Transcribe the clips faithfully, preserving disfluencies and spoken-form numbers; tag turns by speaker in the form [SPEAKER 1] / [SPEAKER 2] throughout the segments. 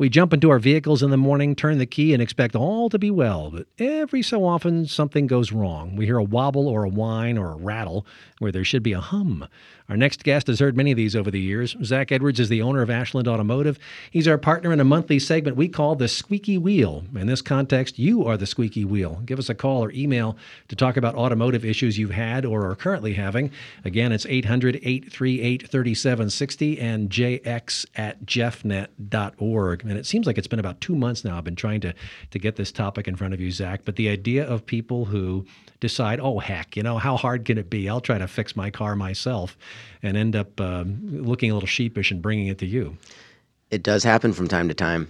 [SPEAKER 1] We jump into our vehicles in the morning, turn the key, and expect all to be well. But every so often, something goes wrong. We hear a wobble or a whine or a rattle where there should be a hum. Our next guest has heard many of these over the years. Zach Edwards is the owner of Ashland Automotive. He's our partner in a monthly segment we call the Squeaky Wheel. In this context, you are the squeaky wheel. Give us a call or email to talk about automotive issues you've had or are currently having. Again, it's eight hundred, eight three eight, three seven six zero and j x at jeff net dot org. And it seems like it's been about two months now I've been trying to, to get this topic in front of you, Zach. But the idea of people who decide, oh, heck, you know, how hard can it be? I'll try to fix my car myself, and end up um, looking a little sheepish and bringing it to you.
[SPEAKER 2] It does happen from time to time.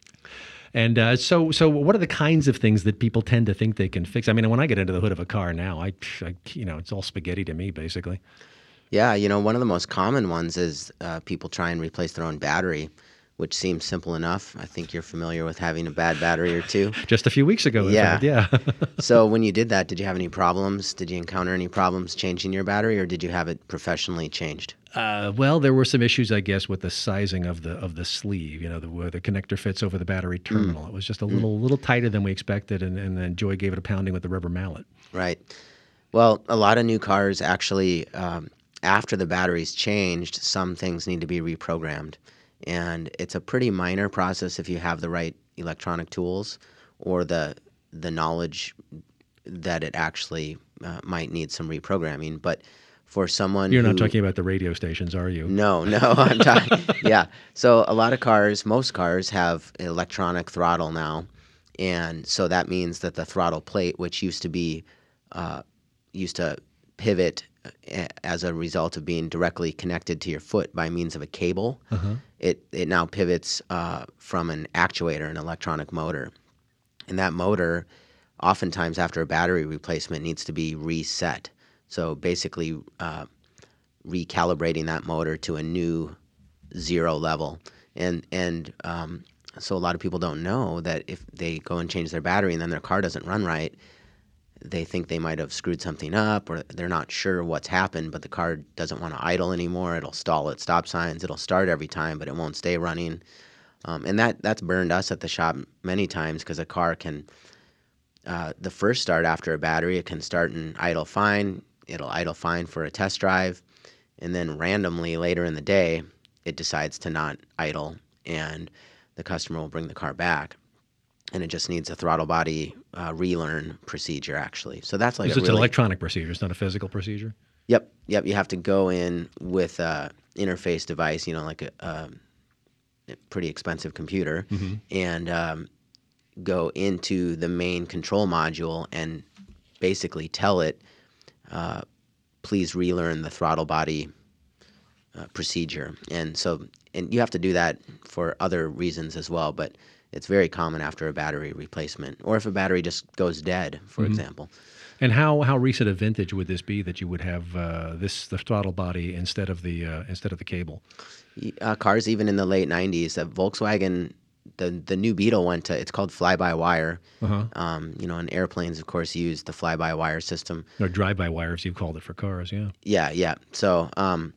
[SPEAKER 1] And uh, so, so what are the kinds of things that people tend to think they can fix? I mean, when I get into the hood of a car now, I, I you know, it's all spaghetti to me, basically.
[SPEAKER 2] Yeah, you know, one of the most common ones is uh, people try and replace their own battery, which seems simple enough. I think you're familiar with having a bad battery or two.
[SPEAKER 1] Just a few weeks ago, in
[SPEAKER 2] yeah.
[SPEAKER 1] fact, yeah.
[SPEAKER 2] So when you did that, did you have any problems? Did you encounter any problems changing your battery, or did you have it professionally changed?
[SPEAKER 1] Uh, well, there were some issues, I guess, with the sizing of the of the sleeve. You know, the, where the connector fits over the battery terminal. Mm. It was just a little mm. little tighter than we expected, and, and then Joy gave it a pounding with the rubber mallet.
[SPEAKER 2] Right. Well, a lot of new cars actually, um, after the battery's changed, some things need to be reprogrammed. And it's a pretty minor process if you have the right electronic tools or the the knowledge that it actually uh, might need some reprogramming. But for someone
[SPEAKER 1] You're
[SPEAKER 2] who,
[SPEAKER 1] not talking about the radio stations, are you?
[SPEAKER 2] No, no, I'm talking. Yeah. So a lot of cars, most cars have electronic throttle now, and so that means that the throttle plate, which used to be uh, used to pivot as a result of being directly connected to your foot by means of a cable, uh-huh. it it now pivots uh, from an actuator, an electronic motor. And that motor, oftentimes after a battery replacement, needs to be reset. So basically uh, recalibrating that motor to a new zero level. And, and um, so a lot of people don't know that if they go and change their battery and then their car doesn't run right, they think they might have screwed something up, or they're not sure what's happened, but the car doesn't want to idle anymore. It'll stall at stop signs. It'll start every time, but it won't stay running. Um, and that that's burned us at the shop many times, because a car can, uh, the first start after a battery, it can start and idle fine. It'll idle fine for a test drive. And then randomly later in the day, it decides to not idle, and the customer will bring the car back. And it just needs a throttle body uh, relearn procedure, actually. So that's like
[SPEAKER 1] so
[SPEAKER 2] a
[SPEAKER 1] it's
[SPEAKER 2] really,
[SPEAKER 1] an electronic procedure. It's not a physical procedure?
[SPEAKER 2] Yep. Yep. You have to go in with a interface device, you know, like a, a pretty expensive computer, mm-hmm. and um, go into the main control module and basically tell it, uh, please relearn the throttle body uh, procedure. And so, and you have to do that for other reasons as well, but it's very common after a battery replacement, or if a battery just goes dead, for mm-hmm. example.
[SPEAKER 1] And how, how recent a vintage would this be that you would have uh, this the throttle body instead of the uh, instead of the cable?
[SPEAKER 2] Uh, cars even in the late nineties. Uh, Volkswagen, the the new Beetle went to, it's called fly-by-wire. Uh-huh. Um, you know, and airplanes, of course, use the fly-by-wire system.
[SPEAKER 1] Or drive-by-wire, as you've called it for cars, yeah.
[SPEAKER 2] Yeah, yeah. So um,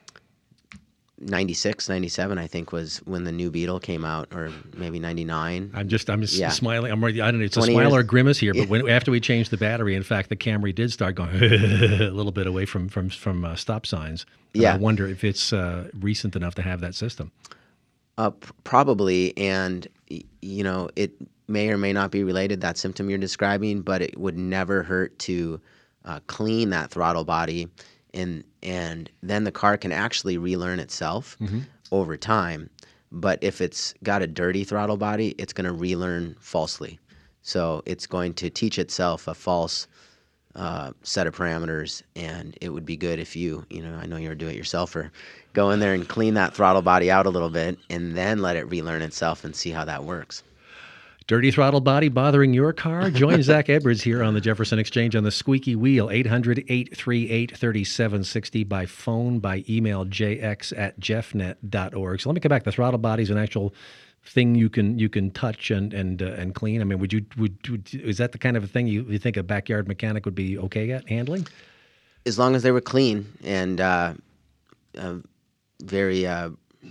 [SPEAKER 2] ninety-six, ninety-seven, I think, was when the new Beetle came out, or maybe ninety-nine.
[SPEAKER 1] I'm just, I'm just yeah. smiling. I'm ready. I don't know. It's a
[SPEAKER 2] twenty
[SPEAKER 1] smile
[SPEAKER 2] years.
[SPEAKER 1] or a grimace here, but when, after we changed the battery, in fact, the Camry did start going a little bit away from from from uh, stop signs. And
[SPEAKER 2] yeah.
[SPEAKER 1] I wonder if it's uh, recent enough to have that system.
[SPEAKER 2] Uh, p- probably, and y- you know, it may or may not be related, that symptom you're describing, but it would never hurt to uh, clean that throttle body. And and then the car can actually relearn itself mm-hmm. over time. But if it's got a dirty throttle body, it's going to relearn falsely. So it's going to teach itself a false uh, set of parameters, and it would be good if you, you know, I know you're a do-it-yourselfer, go in there and clean that throttle body out a little bit, and then let it relearn itself and see how that works.
[SPEAKER 1] Dirty throttle body bothering your car? Join Zach Edwards here on the Jefferson Exchange on the Squeaky Wheel, eight hundred, eight three eight, three seven six zero, by phone, by email, j x at jeff net dot org. So let me come back. The throttle body is an actual thing you can you can touch and and uh, and clean. I mean, would you would, would is that the kind of a thing you, you think a backyard mechanic would be okay at handling?
[SPEAKER 2] As long as they were clean and uh, uh, very uh,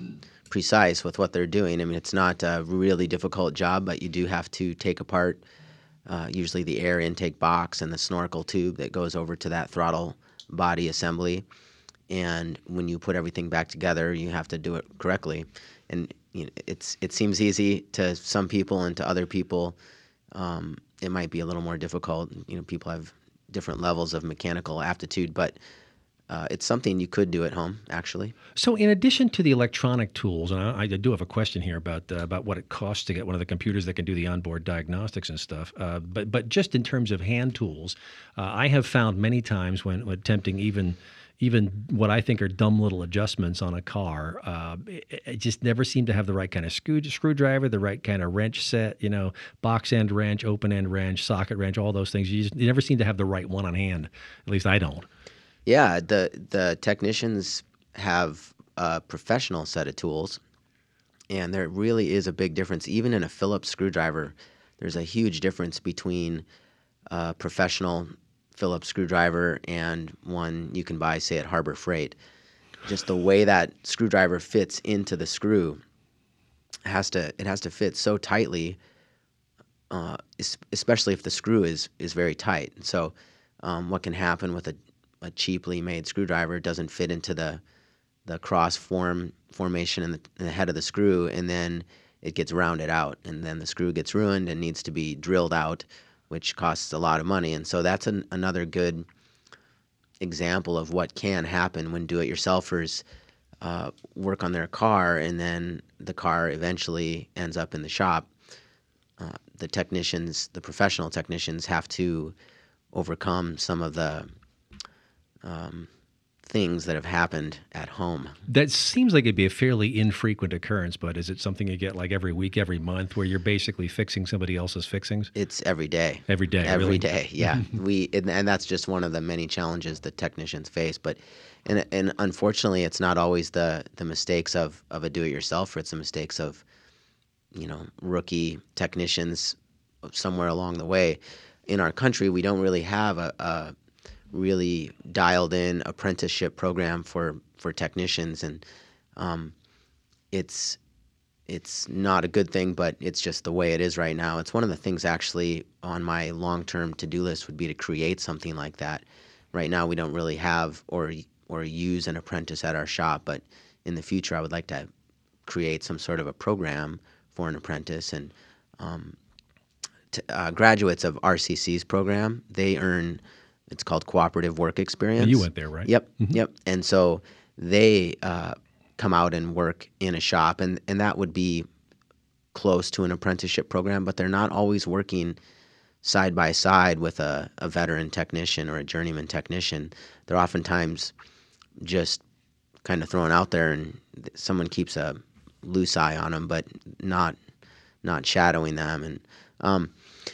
[SPEAKER 2] precise with what they're doing. I mean, it's not a really difficult job, but you do have to take apart uh, usually the air intake box and the snorkel tube that goes over to that throttle body assembly. And when you put everything back together, you have to do it correctly. And you know, it's it seems easy to some people, and to other people, um, it might be a little more difficult. You know, people have different levels of mechanical aptitude, but uh, it's something you could do at home, actually.
[SPEAKER 1] So, in addition to the electronic tools, and I, I do have a question here about uh, about what it costs to get one of the computers that can do the onboard diagnostics and stuff. Uh, but but just in terms of hand tools, uh, I have found many times when, when attempting even even what I think are dumb little adjustments on a car, uh, it, it just never seemed to have the right kind of screw, screwdriver, the right kind of wrench set, you know, box end wrench, open end wrench, socket wrench, all those things. You, just, you never seem to have the right one on hand. At least I don't.
[SPEAKER 2] Yeah, the the technicians have a professional set of tools, and there really is a big difference. Even in a Phillips screwdriver, there's a huge difference between a professional Phillips screwdriver and one you can buy, say, at Harbor Freight. Just the way that screwdriver fits into the screw has to it has to fit so tightly, uh, especially if the screw is is very tight. So, um, what can happen with a a cheaply made screwdriver doesn't fit into the the cross form formation in the, in the head of the screw, and then it gets rounded out, and then the screw gets ruined and needs to be drilled out, which costs a lot of money. And so that's an, another good example of what can happen when do-it-yourselfers uh, work on their car, and then the car eventually ends up in the shop. Uh, the technicians, the professional technicians, have to overcome some of the Um, things that have happened at home.
[SPEAKER 1] That seems like it'd be a fairly infrequent occurrence, but is it something you get like every week, every month, where you're basically fixing somebody else's fixings?
[SPEAKER 2] It's every day.
[SPEAKER 1] Every day,
[SPEAKER 2] Every
[SPEAKER 1] really?
[SPEAKER 2] day, yeah. we and, and that's just one of the many challenges that technicians face. But and and unfortunately, it's not always the the mistakes of of a do-it-yourselfer. It's the mistakes of you know rookie technicians somewhere along the way. In our country, we don't really have a, a really dialed in apprenticeship program for, for technicians, and um, it's it's not a good thing, but it's just the way it is right now. It's one of the things actually on my long-term to-do list would be to create something like that. Right now we don't really have or or use an apprentice at our shop, but in the future I would like to create some sort of a program for an apprentice. And um, t- uh, graduates of R C C's program, they earn it's called Cooperative Work Experience.
[SPEAKER 1] And you went there, right?
[SPEAKER 2] Yep,
[SPEAKER 1] Mm-hmm.
[SPEAKER 2] yep. And so they uh, come out and work in a shop, and, and that would be close to an apprenticeship program, but they're not always working side by side with a, a veteran technician or a journeyman technician. They're oftentimes just kind of thrown out there, and someone keeps a loose eye on them, but not not shadowing them. And um,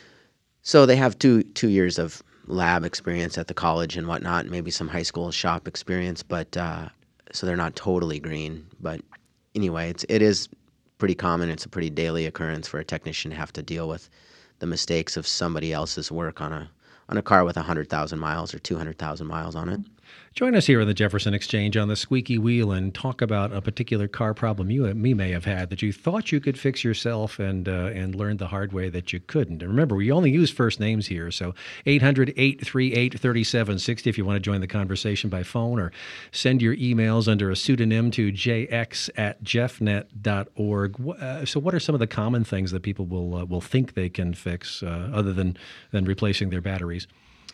[SPEAKER 2] so they have two two years of lab experience at the college and whatnot, maybe some high school shop experience, but uh, so they're not totally green. But anyway, it's it is pretty common. It's a pretty daily occurrence for a technician to have to deal with the mistakes of somebody else's work on a on a car with one hundred thousand miles or two hundred thousand miles on it.
[SPEAKER 1] Join us here in the Jefferson Exchange on the Squeaky Wheel and talk about a particular car problem you and me may have had that you thought you could fix yourself and uh, and learned the hard way that you couldn't. And remember, we only use first names here, so eight hundred, eight three eight, three seven six zero if you want to join the conversation by phone, or send your emails under a pseudonym to j x at jeffnet dot org. Uh, so what are some of the common things that people will uh, will think they can fix uh, other than, than replacing their batteries?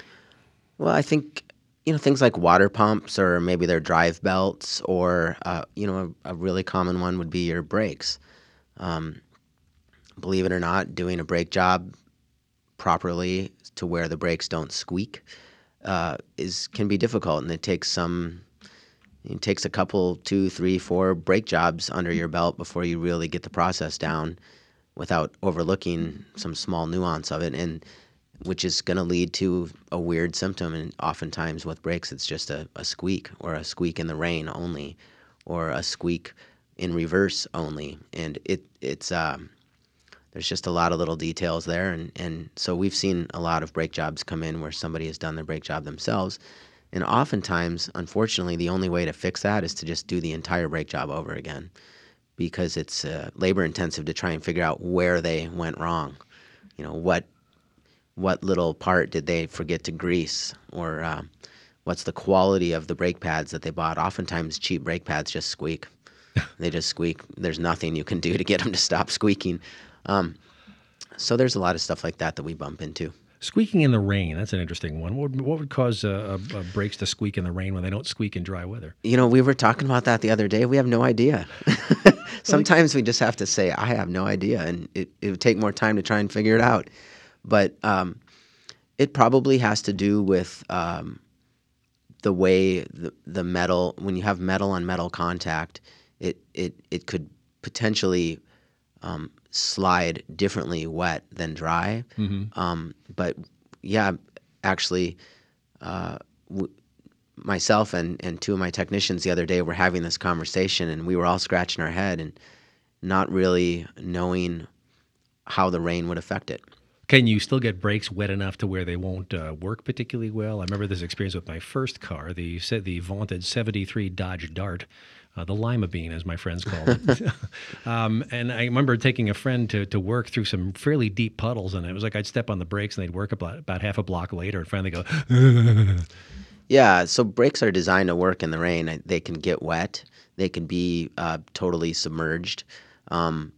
[SPEAKER 2] Well, I think you know, things like water pumps, or maybe their drive belts, or, uh, you know, a, a really common one would be your brakes. Um, believe it or not, doing a brake job properly to where the brakes don't squeak uh, is can be difficult, and it takes some, it takes a couple, two, three, four brake jobs under your belt before you really get the process down without overlooking some small nuance of it. And which is going to lead to a weird symptom. And oftentimes with brakes, it's just a, a squeak, or a squeak in the rain only, or a squeak in reverse only. And it it's um, there's just a lot of little details there. And, and so we've seen a lot of brake jobs come in where somebody has done the brake job themselves. And oftentimes, unfortunately, the only way to fix that is to just do the entire brake job over again. because it's uh, labor intensive to try and figure out where they went wrong. You know, what what little part did they forget to grease, or uh, what's the quality of the brake pads that they bought. Oftentimes cheap brake pads just squeak. They just squeak. There's nothing you can do to get them to stop squeaking. Um, so there's a lot of stuff like that that we bump into.
[SPEAKER 1] Squeaking in the rain, that's an interesting one. What would, what would cause uh, uh, brakes to squeak in the rain when they don't squeak in dry weather?
[SPEAKER 2] You know, we were talking about that the other day. We have no idea. Sometimes we just have to say, I have no idea, and it, it would take more time to try and figure it out. But um, it probably has to do with um, the way the, the metal, when you have metal on metal contact, it, it, it could potentially um, slide differently wet than dry. Mm-hmm. Um, but yeah, actually, uh, w- myself and, and two of my technicians the other day were having this conversation, and we were all scratching our head and not really knowing how the rain would affect it.
[SPEAKER 1] Can you still get brakes wet enough to where they won't uh, work particularly well? I remember this experience with my first car, the the vaunted seventy-three Dodge Dart, uh, the Lima Bean, as my friends called it. um, and I remember taking a friend to, to work through some fairly deep puddles, and it was like I'd step on the brakes, and they'd work about, about half a block later, and finally go,
[SPEAKER 2] Yeah, so brakes are designed to work in the rain. They can get wet. They can be uh, totally submerged. Um,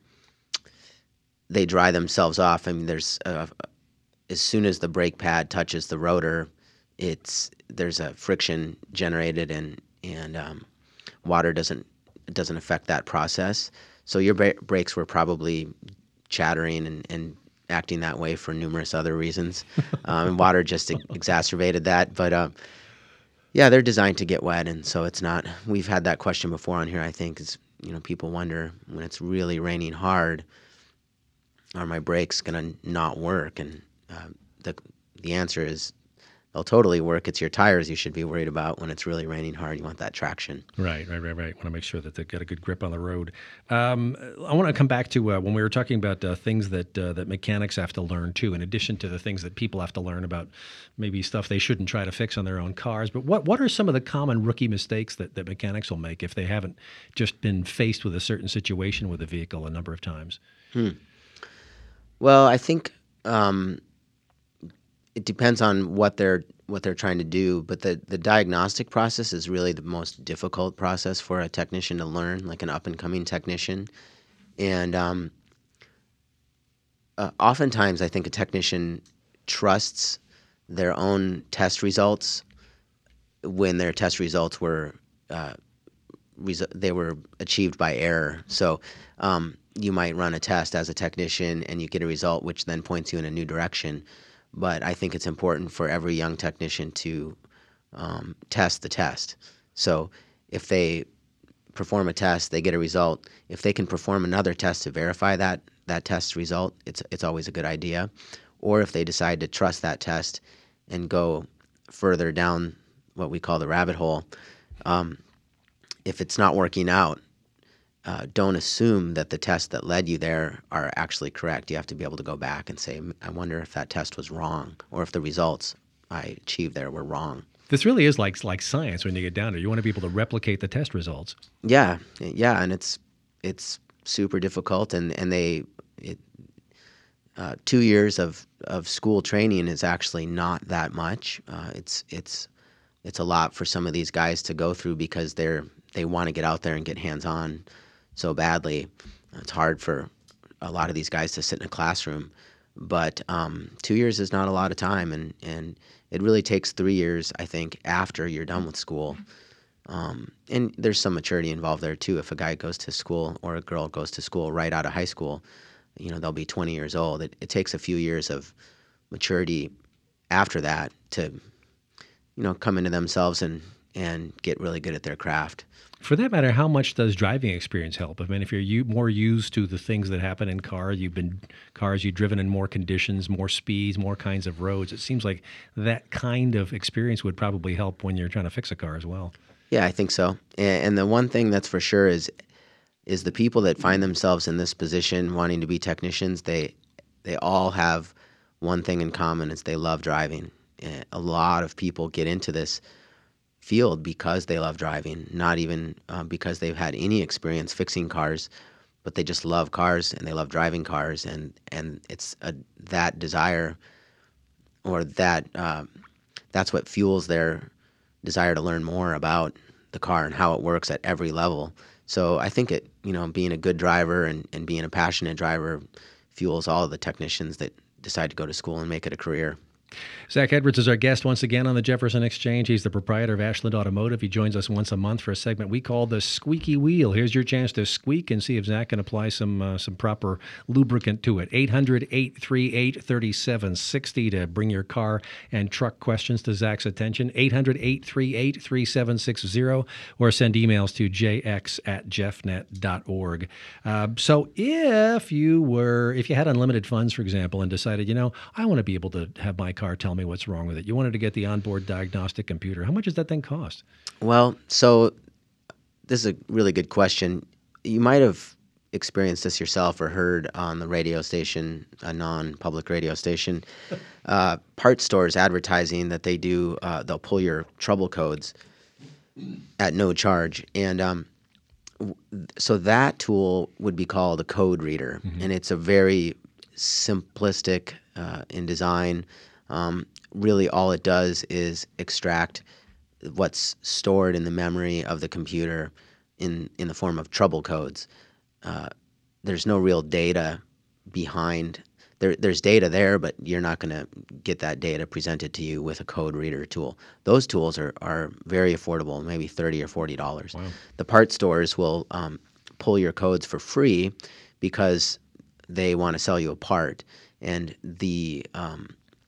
[SPEAKER 2] they dry themselves off. I mean, there's uh, as soon as the brake pad touches the rotor, it's there's a friction generated, and and um, water doesn't doesn't affect that process. So your bra- brakes were probably chattering and, and acting that way for numerous other reasons, um, and water just ex- exacerbated that. But uh, yeah, they're designed to get wet, and so it's not. We've had that question before on here. I think is you know people wonder when it's really raining hard, are my brakes going to not work? And uh, the the answer is they'll totally work. It's your tires you should be worried about when it's really raining hard. You want that traction.
[SPEAKER 1] Right, right, right, right. Want to make sure that they get a good grip on the road. Um, I want to come back to uh, when we were talking about uh, things that uh, that mechanics have to learn too, in addition to the things that people have to learn about maybe stuff they shouldn't try to fix on their own cars. But what, what are some of the common rookie mistakes that, that mechanics will make if they haven't just been faced with a certain situation with a vehicle a number of times?
[SPEAKER 2] Hmm. Well, I think um, it depends on what they're what they're trying to do, but the, the diagnostic process is really the most difficult process for a technician to learn, like an up-and-coming technician. And um, uh, oftentimes I think a technician trusts their own test results when their test results were uh, res- they were achieved by error. So um, you might run a test as a technician and you get a result which then points you in a new direction. But I think it's important for every young technician to um, test the test. So if they perform a test, they get a result. If they can perform another test to verify that that test result, it's it's always a good idea. Or if they decide to trust that test and go further down what we call the rabbit hole, um, if it's not working out, Uh, don't assume that the tests that led you there are actually correct. You have to be able to go back and say, I wonder if that test was wrong, or if the results I achieved there were wrong.
[SPEAKER 1] This really is like like science when you get down there. You want to be able to replicate the test results.
[SPEAKER 2] Yeah, yeah, and it's it's super difficult, and and they it, uh, two years of, of school training is actually not that much. Uh, it's it's it's a lot for some of these guys to go through because they're they want to get out there and get hands on so badly. It's hard for a lot of these guys to sit in a classroom, but um, two years is not a lot of time, and, and it really takes three years, I think, after you're done with school. Um, and there's some maturity involved there too. If a guy goes to school or a girl goes to school right out of high school, you know, they'll be twenty years old. It, it takes a few years of maturity after that to, you know, come into themselves and, and get really good at their craft.
[SPEAKER 1] For that matter, how much does driving experience help? I mean, if you're u- more used to the things that happen in cars, you've been cars, you've driven in more conditions, more speeds, more kinds of roads. It seems like that kind of experience would probably help when you're trying to fix a car as well.
[SPEAKER 2] Yeah, I think so. And, and the one thing that's for sure is is the people that find themselves in this position wanting to be technicians, they they all have one thing in common, is they love driving. And a lot of people get into this field because they love driving, not even uh, because they've had any experience fixing cars. but they just love cars and they love driving cars, and and it's a, that desire or that uh, that's what fuels their desire to learn more about the car and how it works at every level. So I think it, you know, being a good driver and, and being a passionate driver fuels all of the technicians that decide to go to school and make it a career.
[SPEAKER 1] Zach Edwards is our guest once again on the Jefferson Exchange. He's the proprietor of Ashland Automotive. He joins us once a month for a segment we call the Squeaky Wheel. Here's your chance to squeak and see if Zach can apply some uh, some proper lubricant to it. eight hundred, eight three eight, three seven six zero to bring your car and truck questions to Zach's attention. eight hundred, eight three eight, three seven six zero or send emails to j x at jeffnet dot org. Uh, so if you were, if you had unlimited funds, for example, and decided, you know, I want to be able to have my car tell me what's wrong with it. You wanted to get the onboard diagnostic computer. How much does that thing cost?
[SPEAKER 2] Well, so this is a really good question. You might have experienced this yourself or heard on the radio station, a non-public radio station, uh, part stores advertising that they do, uh, they'll pull your trouble codes at no charge. And um, so that tool would be called a code reader. Mm-hmm. And it's a very simplistic uh, in design. Um, really all it does is extract what's stored in the memory of the computer in, in the form of trouble codes. Uh, there's no real data behind. There, there's data there, but you're not going to get that data presented to you with a code reader tool. Those tools are, are very affordable, maybe thirty dollars or forty dollars. Wow. The part stores will um, pull your codes for free because they want to sell you a part. And the um,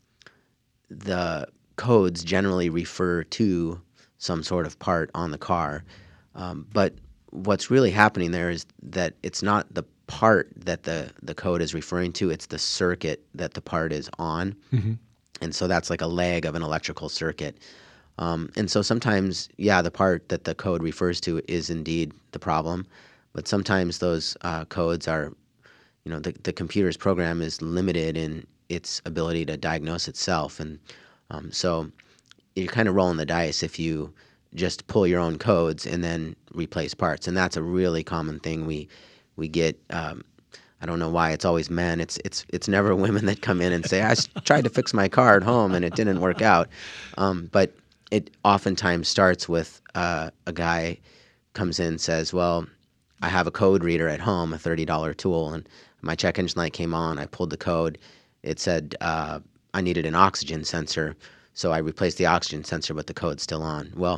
[SPEAKER 2] the codes generally refer to some sort of part on the car. Um, but what's really happening there is that it's not the part that the, the code is referring to, it's the circuit that the part is on. Mm-hmm. And so that's like a leg of an electrical circuit. Um, and so sometimes, yeah, the part that the code refers to is indeed the problem. But sometimes those uh, codes are, you know, the, the computer's program is limited in its ability to diagnose itself. And um, so you're kind of rolling the dice if you just pull your own codes and then replace parts. And that's a really common thing we we get. Um, I don't know why it's always men. It's it's it's never women that come in and say, I tried to fix my car at home and it didn't work out. Um, but it oftentimes starts with uh, a guy comes in and says, well, I have a code reader at home, a thirty dollar tool, and my check engine light came on. I pulled the code. It said uh, I needed an oxygen sensor, so I replaced the oxygen sensor, but the code's still on. Well,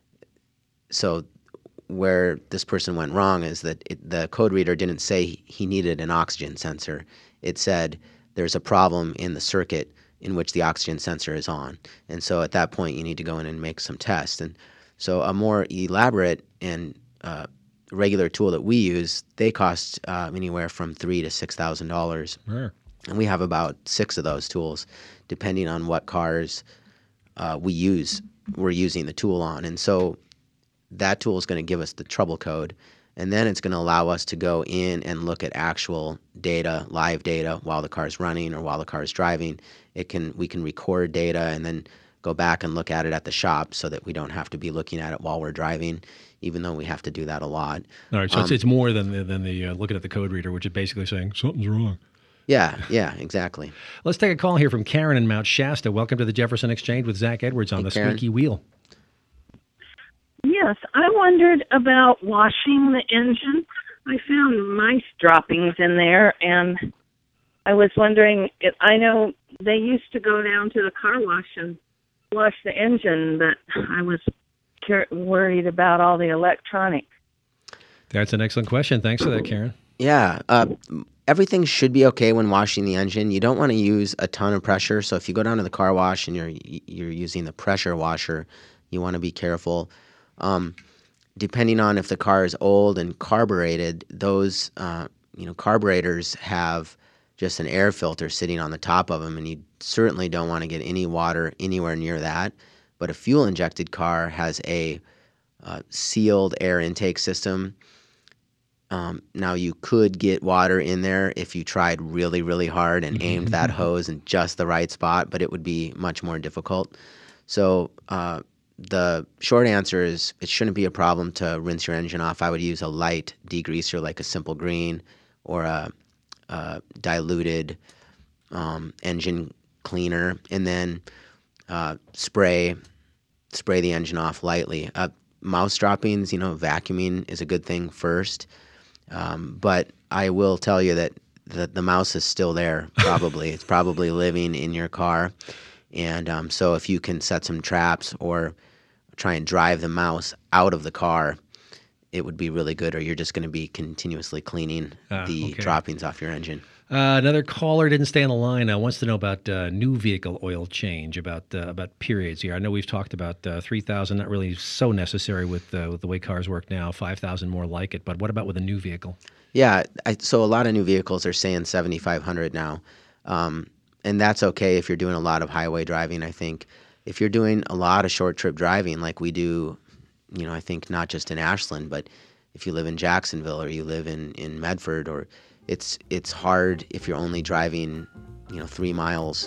[SPEAKER 2] so where this person went wrong is that it, the code reader didn't say he needed an oxygen sensor. It said there's a problem in the circuit in which the oxygen sensor is on. And so at that point, you need to go in and make some tests. And so a more elaborate and uh, regular tool that we use, they cost uh, anywhere from three to six thousand dollars. Sure. And we have about six of those tools, depending on what cars uh, we use. We're using the tool on, and so that tool is going to give us the trouble code, and then it's going to allow us to go in and look at actual data, live data, while the car's running or while the car's driving. It can we can record data and then go back and look at it at the shop, so that we don't have to be looking at it while we're driving, even though we have to do that a lot.
[SPEAKER 1] All right, so um, it's, it's more than the, than the uh, looking at the code reader, which is basically saying something's wrong.
[SPEAKER 2] Yeah, yeah, exactly.
[SPEAKER 1] Let's take a call here from Karen in Mount Shasta. Welcome to the Jefferson Exchange with Zach Edwards on
[SPEAKER 2] hey,
[SPEAKER 1] the
[SPEAKER 2] Karen.
[SPEAKER 1] Squeaky Wheel.
[SPEAKER 3] Yes, I wondered about washing the engine. I found mice droppings in there, and I was wondering, if, I know they used to go down to the car wash and wash the engine, but I was cur- worried about all the electronics.
[SPEAKER 1] That's an excellent question. Thanks for that, Karen.
[SPEAKER 2] Yeah, uh, everything should be okay when washing the engine. You don't want to use a ton of pressure. So if you go down to the car wash and you're you're using the pressure washer, you want to be careful. Um, depending on if the car is old and carbureted, those uh, you know carburetors have just an air filter sitting on the top of them, and you certainly don't want to get any water anywhere near that. But a fuel-injected car has a uh, sealed air intake system. Um, now, you could get water in there if you tried really, really hard and aimed that hose in just the right spot, but it would be much more difficult. So uh, the short answer is it shouldn't be a problem to rinse your engine off. I would use a light degreaser like a Simple Green or a, a diluted um, engine cleaner, and then uh, spray spray the engine off lightly. Uh, mouse droppings, you know, vacuuming is a good thing first, um, but I will tell you that the, the mouse is still there. Probably it's probably living in your car, and um, so if you can set some traps or try and drive the mouse out of the car, it would be really good, or you're just going to be continuously cleaning
[SPEAKER 1] Ah,
[SPEAKER 2] the
[SPEAKER 1] okay.
[SPEAKER 2] droppings off your engine.
[SPEAKER 1] Uh, another caller didn't stay on the line. Uh, wants to know about uh, new vehicle oil change, about uh, about periods here. I know we've talked about uh, three thousand, not really so necessary with, uh, with the way cars work now, five thousand more like it. But what about with a new vehicle?
[SPEAKER 2] Yeah, I, so a lot of new vehicles are saying seventy-five hundred now, um, and that's okay if you're doing a lot of highway driving, I think. If you're doing a lot of short trip driving like we do, you know, I think not just in Ashland, but if you live in Jacksonville or you live in, in Medford, or it's it's hard if you're only driving, you know, three miles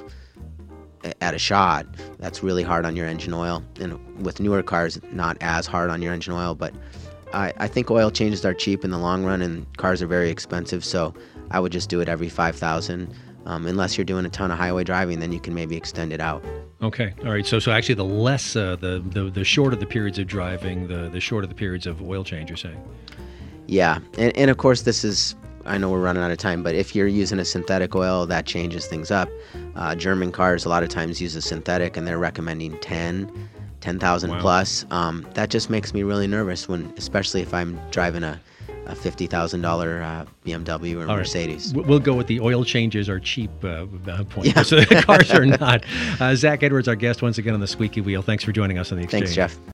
[SPEAKER 2] a- at a shot. That's really hard on your engine oil. And with newer cars, not as hard on your engine oil, but I, I think oil changes are cheap in the long run, and cars are very expensive, so I would just do it every five thousand. Um, unless you're doing a ton of highway driving, then you can maybe extend it out.
[SPEAKER 1] Okay, all right. So so actually, the less uh, the, the the shorter the periods of driving, the the shorter the periods of oil change. You're saying?
[SPEAKER 2] Yeah, and, and of course this is, I know we're running out of time, but if you're using a synthetic oil, that changes things up. Uh, German cars a lot of times use a synthetic, and they're recommending ten, ten thousand
[SPEAKER 1] Wow.
[SPEAKER 2] plus. Um, that just makes me really nervous, when, especially if I'm driving a, a fifty thousand dollars uh, B M W or
[SPEAKER 1] All right.
[SPEAKER 2] Mercedes.
[SPEAKER 1] W- We'll go with the oil changes are cheap uh, uh, point.
[SPEAKER 2] Yeah.
[SPEAKER 1] So the cars are not. Uh, Zach Edwards, our guest once again on the Squeaky Wheel. Thanks for joining us on the Exchange.
[SPEAKER 2] Thanks, Jeff.